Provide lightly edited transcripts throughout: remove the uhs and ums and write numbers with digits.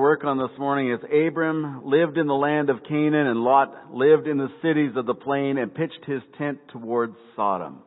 work on this morning is Abram lived in the land of Canaan, and Lot lived in the cities of the plain and pitched his tent towards Sodom.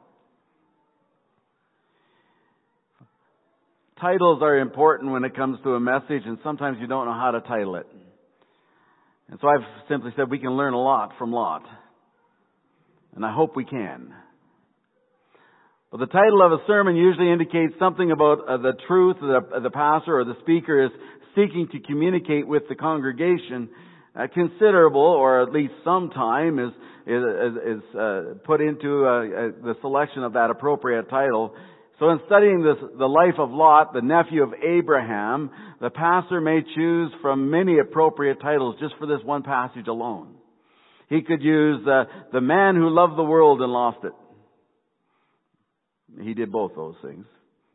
Titles are important when it comes to a message, and sometimes you don't know how to title it. And so I've simply said we can learn a lot from Lot. And I hope we can. But the title of a sermon usually indicates something about the truth the pastor or the speaker is seeking to communicate with the congregation. Considerable, or at least some time, is put into the selection of that appropriate title. So in studying the life of Lot, the nephew of Abraham, the pastor may choose from many appropriate titles just for this one passage alone. He could use the man who loved the world and lost it. He did both those things.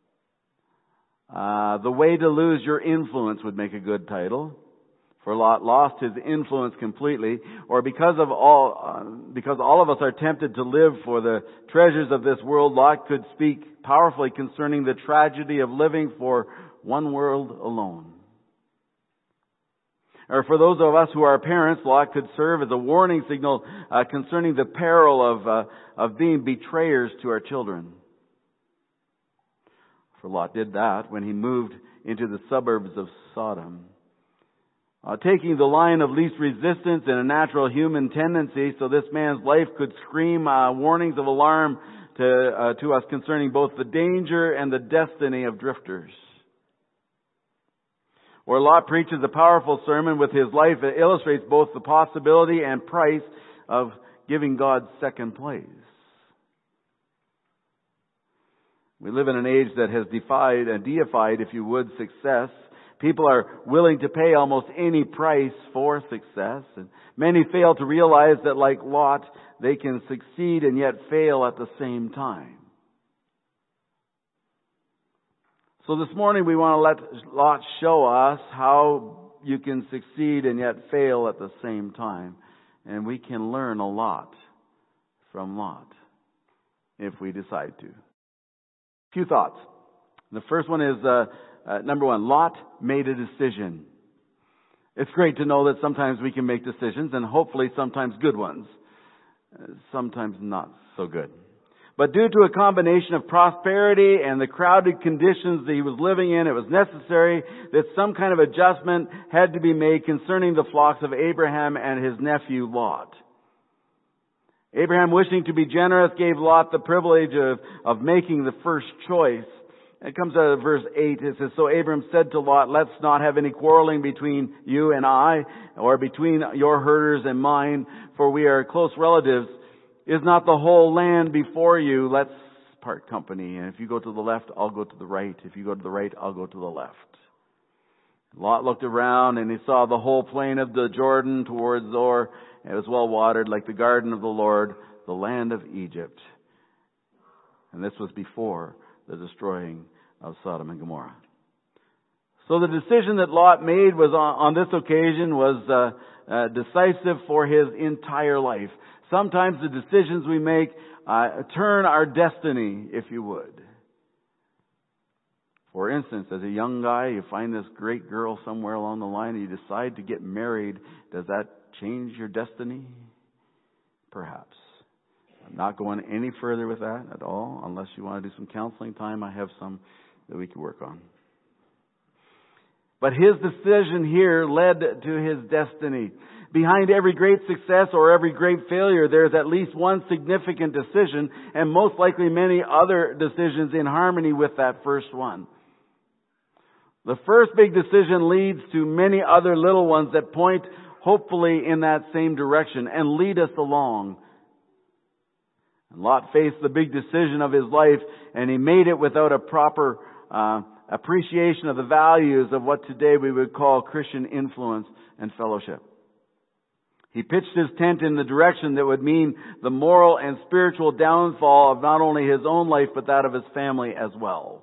The way to lose your influence would make a good title. For Lot lost his influence completely. Or because all of us are tempted to live for the treasures of this world, Lot could speak powerfully concerning the tragedy of living for one world alone. Or for those of us who are parents, Lot could serve as a warning signal concerning the peril of being betrayers to our children. For Lot did that when he moved into the suburbs of Sodom. Taking the line of least resistance and a natural human tendency, so this man's life could scream warnings of alarm to us concerning both the danger and the destiny of drifters. Or Lot preaches a powerful sermon with his life that illustrates both the possibility and price of giving God second place. We live in an age that has deified, if you would, success. People are willing to pay almost any price for success. And many fail to realize that, like Lot, they can succeed and yet fail at the same time. So this morning we want to let Lot show us how you can succeed and yet fail at the same time. And we can learn a lot from Lot if we decide to. A few thoughts. The first one is, number one, Lot made a decision. It's great to know that sometimes we can make decisions, and hopefully sometimes good ones. Sometimes not so good. But due to a combination of prosperity and the crowded conditions that he was living in, it was necessary that some kind of adjustment had to be made concerning the flocks of Abraham and his nephew Lot. Abraham, wishing to be generous, gave Lot the privilege of making the first choice. It comes out of verse 8. It says, "So Abram said to Lot, let's not have any quarreling between you and I, or between your herders and mine, for we are close relatives. Is not the whole land before you? Let's part company. And if you go to the left, I'll go to the right. If you go to the right, I'll go to the left." Lot looked around and he saw the whole plain of the Jordan towards Zoar. It was well watered like the garden of the Lord, the land of Egypt. And this was before the destroying of Sodom and Gomorrah. So the decision that Lot made was on this occasion was decisive for his entire life. Sometimes the decisions we make turn our destiny, if you would. For instance, as a young guy, you find this great girl somewhere along the line and you decide to get married. Does that change your destiny? Perhaps. I'm not going any further with that at all. Unless you want to do some counseling time, I have some that we can work on. But his decision here led to his destiny. Behind every great success or every great failure, there's at least one significant decision, and most likely many other decisions in harmony with that first one. The first big decision leads to many other little ones that point hopefully in that same direction and lead us along. And Lot faced the big decision of his life, and he made it without a proper appreciation of the values of what today we would call Christian influence and fellowship. He pitched his tent in the direction that would mean the moral and spiritual downfall of not only his own life, but that of his family as well.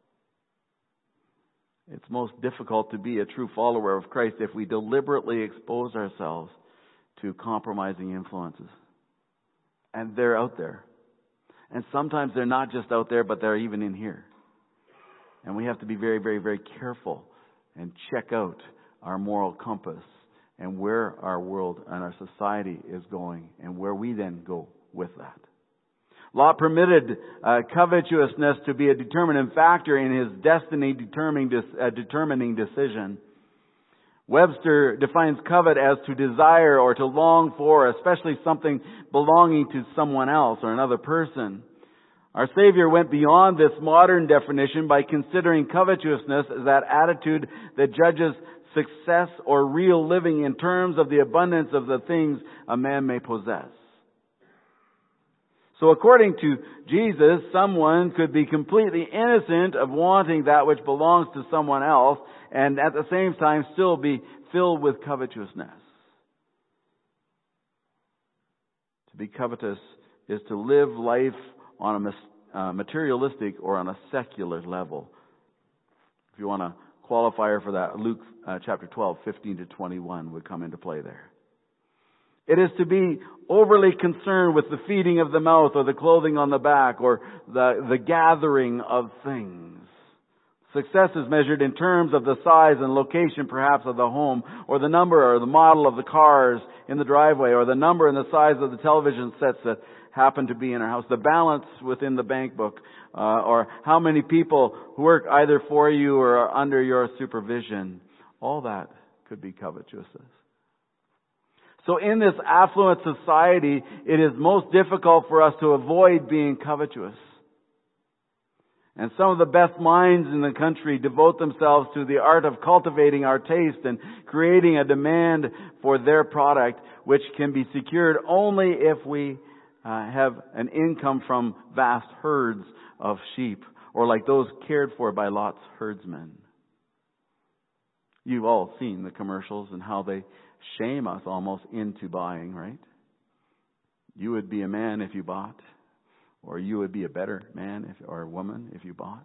It's most difficult to be a true follower of Christ if we deliberately expose ourselves to compromising influences. And they're out there. And sometimes they're not just out there, but they're even in here. And we have to be very, very, very careful and check out our moral compass and where our world and our society is going and where we then go with that. Lot permitted covetousness to be a determining factor in his destiny determining decision. Webster defines covet as to desire or to long for, especially something belonging to someone else or another person. Our Savior went beyond this modern definition by considering covetousness as that attitude that judges success or real living in terms of the abundance of the things a man may possess. So according to Jesus, someone could be completely innocent of wanting that which belongs to someone else and at the same time still be filled with covetousness. To be covetous is to live life on a materialistic or on a secular level. If you want a qualifier for that, Luke chapter 12, 15 to 21 would come into play there. It is to be overly concerned with the feeding of the mouth or the clothing on the back or the gathering of things. Success is measured in terms of the size and location perhaps of the home or the number or the model of the cars in the driveway or the number and the size of the television sets that happen to be in our house, the balance within the bank book, or how many people who work either for you or are under your supervision. All that could be covetousness. So in this affluent society, it is most difficult for us to avoid being covetous. And some of the best minds in the country devote themselves to the art of cultivating our taste and creating a demand for their product, which can be secured only if we have an income from vast herds of sheep, or like those cared for by Lot's herdsmen. You've all seen the commercials and how they shame us almost into buying, right? You would be a man if you bought, or you would be a better man or woman if you bought.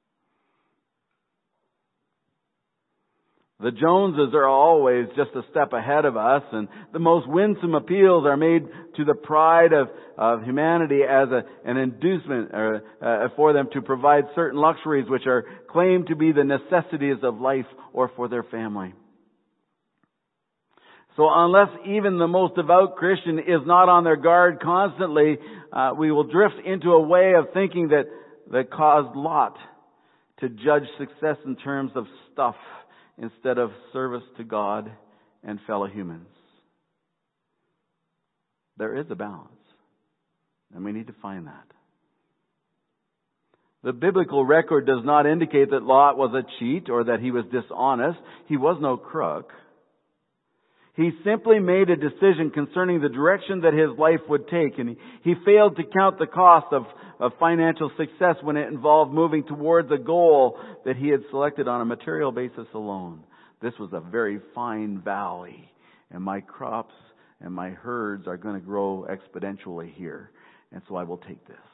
The Joneses are always just a step ahead of us, and the most winsome appeals are made to the pride of humanity as an inducement for them to provide certain luxuries which are claimed to be the necessities of life or for their family. So unless even the most devout Christian is not on their guard constantly, we will drift into a way of thinking that caused Lot to judge success in terms of stuff instead of service to God and fellow humans. There is a balance, and we need to find that. The biblical record does not indicate that Lot was a cheat or that he was dishonest. He was no crook. He simply made a decision concerning the direction that his life would take, and he failed to count the cost of financial success when it involved moving towards a goal that he had selected on a material basis alone. This was a very fine valley, and my crops and my herds are going to grow exponentially here, and so I will take this.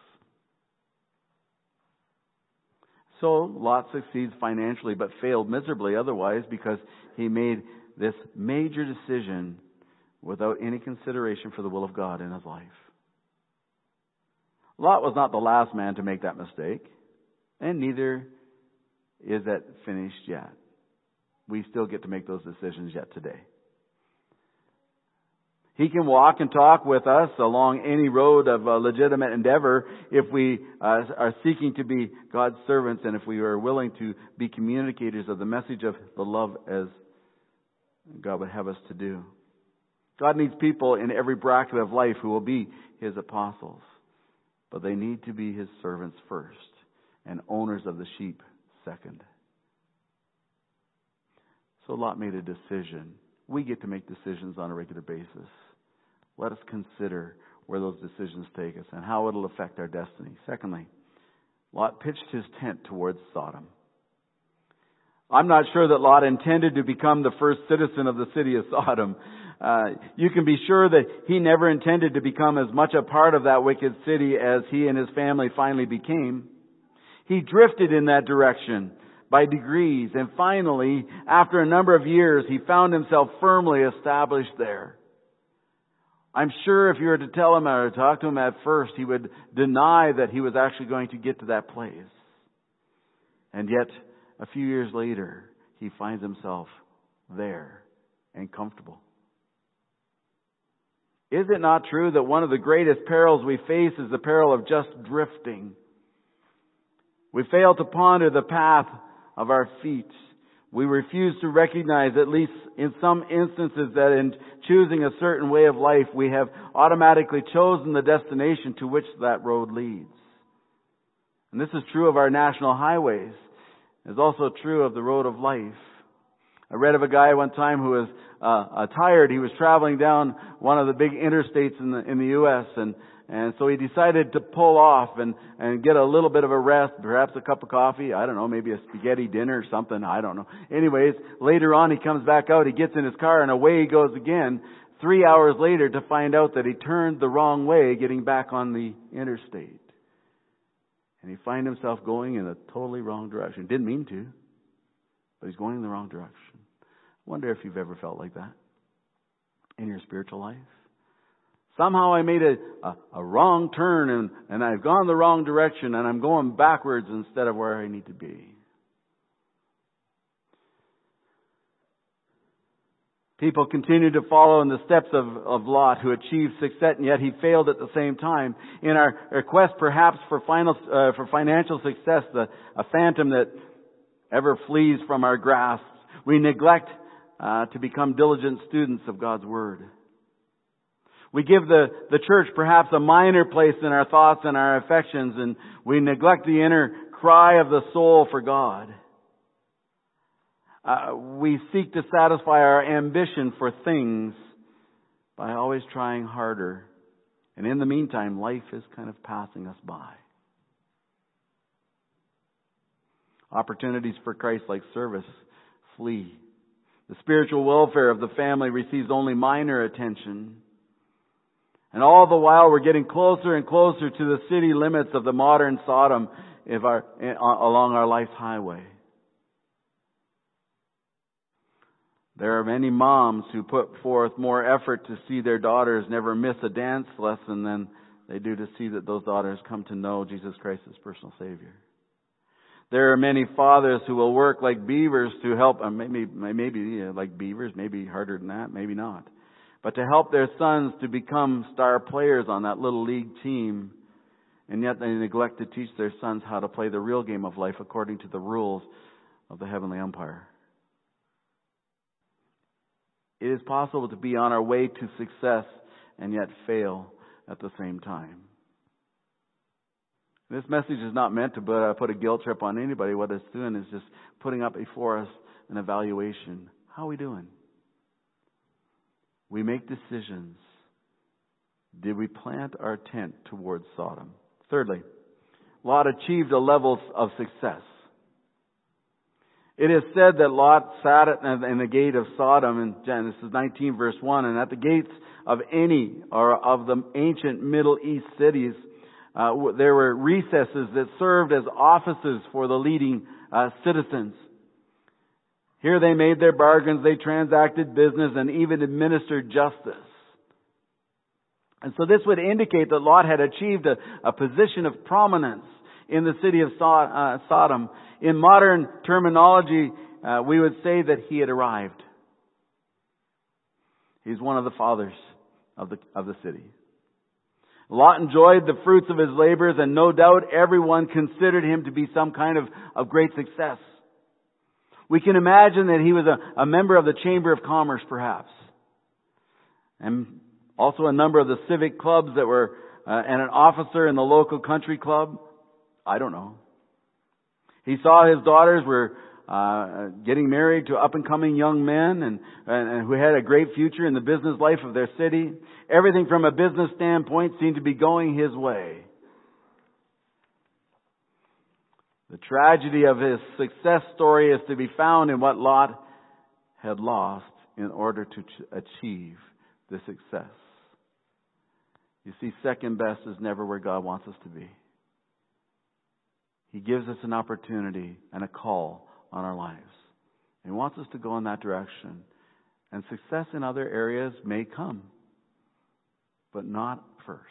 So Lot succeeds financially but failed miserably otherwise because he made this major decision without any consideration for the will of God in his life. Lot was not the last man to make that mistake, and neither is it finished yet. We still get to make those decisions yet today. He can walk and talk with us along any road of legitimate endeavor if we are seeking to be God's servants and if we are willing to be communicators of the message of the love as God would have us to do. God needs people in every bracket of life who will be His apostles. But they need to be His servants first and owners of the sheep second. So Lot made a decision. We get to make decisions on a regular basis. Let us consider where those decisions take us and how it will affect our destiny. Secondly, Lot pitched his tent towards Sodom. I'm not sure that Lot intended to become the first citizen of the city of Sodom. You can be sure that he never intended to become as much a part of that wicked city as he and his family finally became. He drifted in that direction by degrees, and finally, after a number of years, he found himself firmly established there. I'm sure if you were to tell him or talk to him at first, he would deny that he was actually going to get to that place. And yet, a few years later, he finds himself there and comfortable. Is it not true that one of the greatest perils we face is the peril of just drifting? We fail to ponder the path of our feet. We refuse to recognize, at least in some instances, that in choosing a certain way of life, we have automatically chosen the destination to which that road leads. And this is true of our national highways. It's also true of the road of life. I read of a guy one time who was tired. He was traveling down one of the big interstates in the U.S. and so he decided to pull off and get a little bit of a rest, perhaps a cup of coffee. I don't know, maybe a spaghetti dinner or something. I don't know. Anyways, later on he comes back out. He gets in his car and away he goes again. 3 hours later to find out that he turned the wrong way, getting back on the interstate. And he finds himself going in a totally wrong direction. Didn't mean to, but he's going in the wrong direction. Wonder if you've ever felt like that in your spiritual life. Somehow I made a wrong turn and I've gone the wrong direction and I'm going backwards instead of where I need to be. People continue to follow in the steps of Lot, who achieved success, and yet he failed at the same time. In our quest, perhaps, for financial success, a phantom that ever flees from our grasp, we neglect to become diligent students of God's Word. We give the church perhaps a minor place in our thoughts and our affections, and we neglect the inner cry of the soul for God. We seek to satisfy our ambition for things by always trying harder. And in the meantime, life is kind of passing us by. Opportunities for Christ-like service flee. The spiritual welfare of the family receives only minor attention. And all the while we're getting closer and closer to the city limits of the modern Sodom along our life's highway. There are many moms who put forth more effort to see their daughters never miss a dance lesson than they do to see that those daughters come to know Jesus Christ as personal Savior. There are many fathers who will work like beavers to help, maybe like beavers, maybe harder than that, maybe not. But to help their sons to become star players on that little league team, and yet they neglect to teach their sons how to play the real game of life according to the rules of the heavenly umpire. It is possible to be on our way to success and yet fail at the same time. This message is not meant to put a guilt trip on anybody. What it's doing is just putting up before us an evaluation. How are we doing? We make decisions. Did we plant our tent towards Sodom? Thirdly, Lot achieved a level of success. It is said that Lot sat in the gate of Sodom in Genesis 19 verse 1, and at the gates of any or of the ancient Middle East cities, there were recesses that served as offices for the leading citizens. Here they made their bargains, they transacted business, and even administered justice. And so this would indicate that Lot had achieved a position of prominence in the city of Sodom. In modern terminology, we would say that he had arrived. He's one of the fathers of the city. Lot enjoyed the fruits of his labors, and no doubt everyone considered him to be some kind of great success. We can imagine that he was a member of the Chamber of Commerce, perhaps. And also a number of the civic clubs that were, and an officer in the local country club. I don't know. He saw his daughters were getting married to up-and-coming young men and who had a great future in the business life of their city. Everything from a business standpoint seemed to be going his way. The tragedy of his success story is to be found in what Lot had lost in order to achieve the success. You see, second best is never where God wants us to be. He gives us an opportunity and a call on our lives. He wants us to go in that direction. And success in other areas may come, but not first.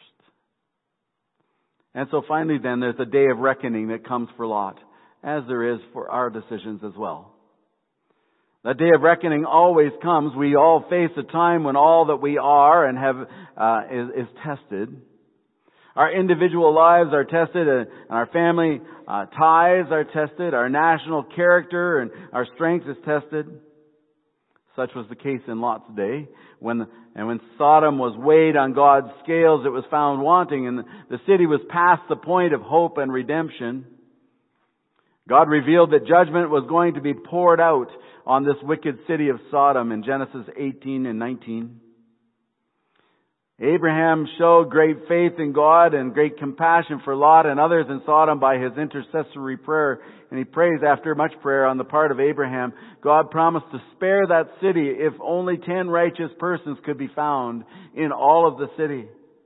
And so finally then, there's a day of reckoning that comes for Lot, as there is for our decisions as well. That day of reckoning always comes. We all face a time when all that we are and have is tested. Our individual lives are tested, and our family ties are tested. Our national character and our strength is tested. Such was the case in Lot's day. When Sodom was weighed on God's scales, it was found wanting, and the city was past the point of hope and redemption. God revealed that judgment was going to be poured out on this wicked city of Sodom in Genesis 18 and 19. Abraham showed great faith in God and great compassion for Lot and others in Sodom by his intercessory prayer. And he prays after much prayer on the part of Abraham. God promised to spare that city if only 10 righteous persons could be found in all of the city.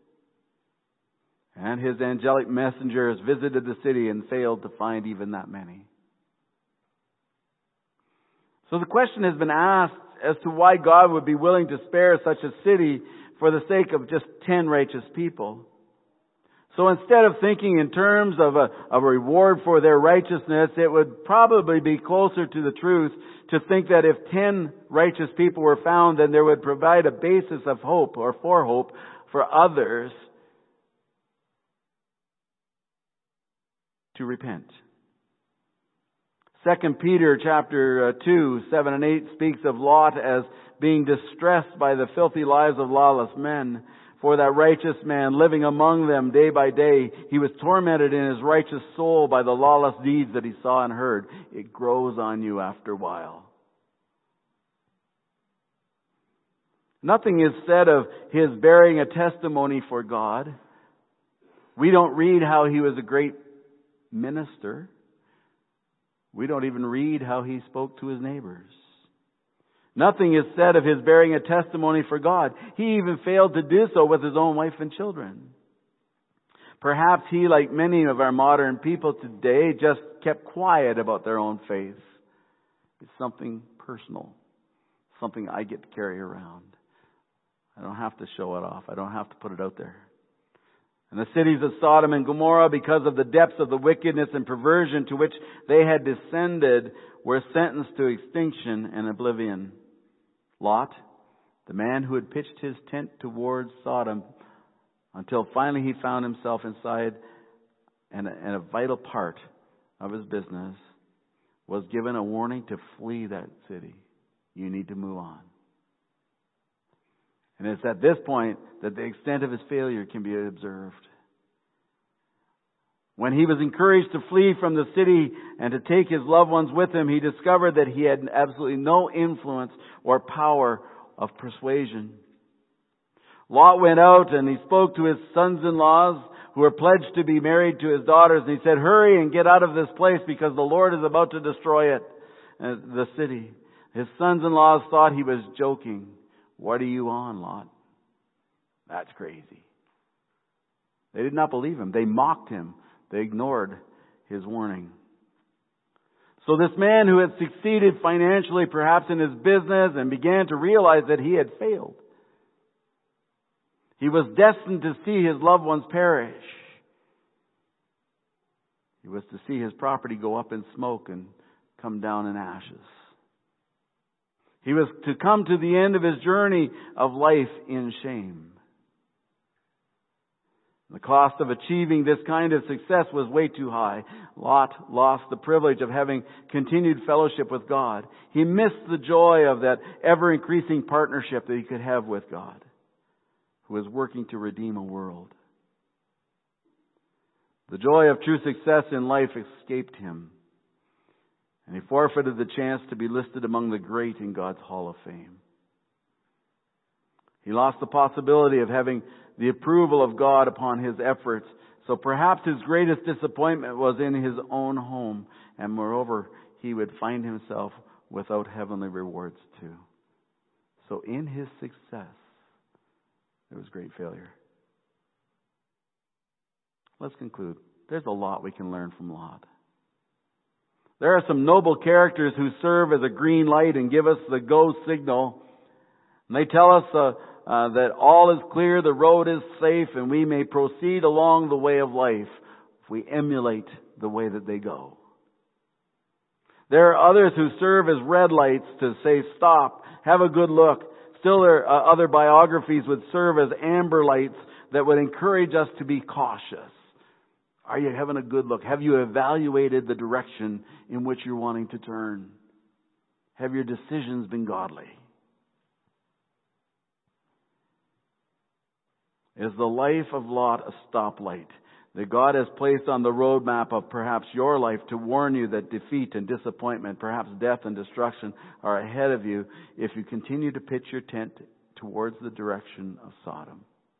And his angelic messengers visited the city and failed to find even that many. So the question has been asked as to why God would be willing to spare such a city for the sake of just 10 righteous people. So instead of thinking in terms of a reward for their righteousness, it would probably be closer to the truth to think that if 10 righteous people were found, then there would provide a basis of hope or for hope for others to repent. 2 Peter chapter 2, 7 and 8 speaks of Lot as being distressed by the filthy lives of lawless men. For that righteous man living among them day by day, he was tormented in his righteous soul by the lawless deeds that he saw and heard. It grows on you after a while. Nothing is said of his bearing a testimony for God. We don't read how he was a great minister. We don't even read how he spoke to his neighbors. Nothing is said of his bearing a testimony for God. He even failed to do so with his own wife and children. Perhaps he, like many of our modern people today, just kept quiet about their own faith. It's something personal, something I get to carry around. I don't have to show it off. I don't have to put it out there. And the cities of Sodom and Gomorrah, because of the depths of the wickedness and perversion to which they had descended, were sentenced to extinction and oblivion. Lot, the man who had pitched his tent towards Sodom until finally he found himself inside and a vital part of his business, was given a warning to flee that city. You need to move on. And it's at this point that the extent of his failure can be observed. When he was encouraged to flee from the city and to take his loved ones with him, he discovered that he had absolutely no influence or power of persuasion. Lot went out and he spoke to his sons-in-laws who were pledged to be married to his daughters, and he said, "Hurry and get out of this place because the Lord is about to destroy it, the city." His sons-in-laws thought he was joking. "What are you on, Lot? That's crazy." They did not believe him. They mocked him. They ignored his warning. So this man who had succeeded financially, perhaps in his business, and began to realize that he had failed. He was destined to see his loved ones perish. He was to see his property go up in smoke and come down in ashes. He was to come to the end of his journey of life in shame. The cost of achieving this kind of success was way too high. Lot lost the privilege of having continued fellowship with God. He missed the joy of that ever-increasing partnership that he could have with God, who was working to redeem a world. The joy of true success in life escaped him, and he forfeited the chance to be listed among the great in God's Hall of Fame. He lost the possibility of having the approval of God upon his efforts. So perhaps his greatest disappointment was in his own home. And moreover, he would find himself without heavenly rewards too. So in his success, there was great failure. Let's conclude. There's a lot we can learn from Lot. There are some noble characters who serve as a green light and give us the go signal. And they tell us that all is clear, the road is safe, and we may proceed along the way of life if we emulate the way that they go. There are others who serve as red lights to say, stop, have a good look. Still, there are other biographies would serve as amber lights that would encourage us to be cautious. Are you having a good look? Have you evaluated the direction in which you're wanting to turn? Have your decisions been godly? Is the life of Lot a stoplight that God has placed on the roadmap of perhaps your life to warn you that defeat and disappointment, perhaps death and destruction are ahead of you if you continue to pitch your tent towards the direction of Sodom?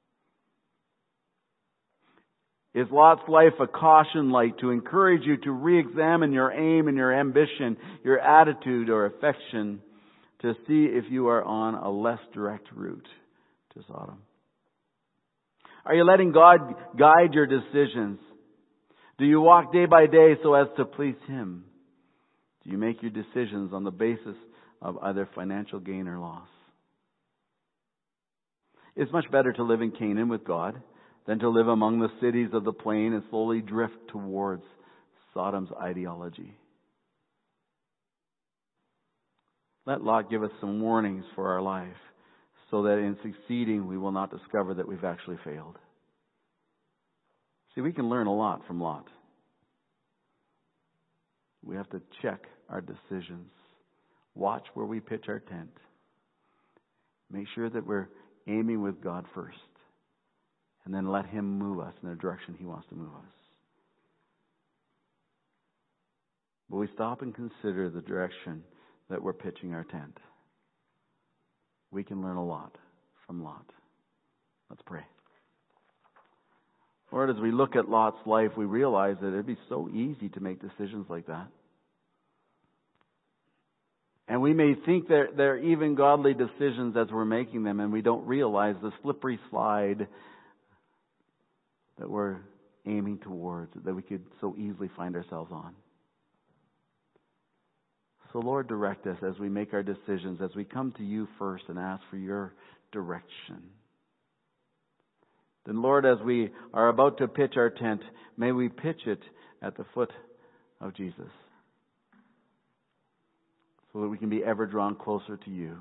Is Lot's life a caution light to encourage you to re-examine your aim and your ambition, your attitude or affection, to see if you are on a less direct route to Sodom? Are you letting God guide your decisions? Do you walk day by day so as to please Him? Do you make your decisions on the basis of either financial gain or loss? It's much better to live in Canaan with God than to live among the cities of the plain and slowly drift towards Sodom's ideology. Let Lot give us some warnings for our life, so that in succeeding we will not discover that we've actually failed. See, we can learn a lot from Lot. We have to check our decisions. Watch where we pitch our tent. Make sure that we're aiming with God first. And then let Him move us in the direction He wants to move us. But we stop and consider the direction that we're pitching our tent. We can learn a lot from Lot. Let's pray. Lord, as we look at Lot's life, we realize that it'd be so easy to make decisions like that. And we may think they're even godly decisions as we're making them, and we don't realize the slippery slide that we're aiming towards, that we could so easily find ourselves on. So Lord, direct us as we make our decisions, as we come to You first and ask for Your direction. Then Lord, as we are about to pitch our tent, may we pitch it at the foot of Jesus, so that we can be ever drawn closer to You.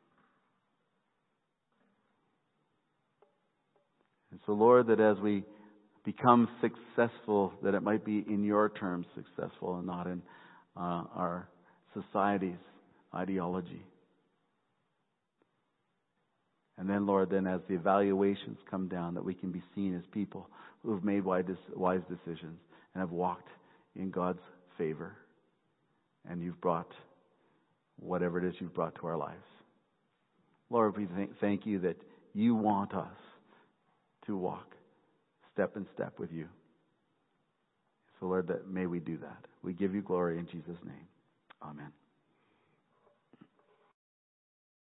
And so Lord, that as we become successful, that it might be in Your terms successful and not in our society's ideology. And then, Lord, then as the evaluations come down, that we can be seen as people who have made wise decisions and have walked in God's favor. And You've brought whatever it is You've brought to our lives. Lord, we thank You that You want us to walk step in step with You. So, Lord, that may we do that. We give You glory in Jesus' name. Amen.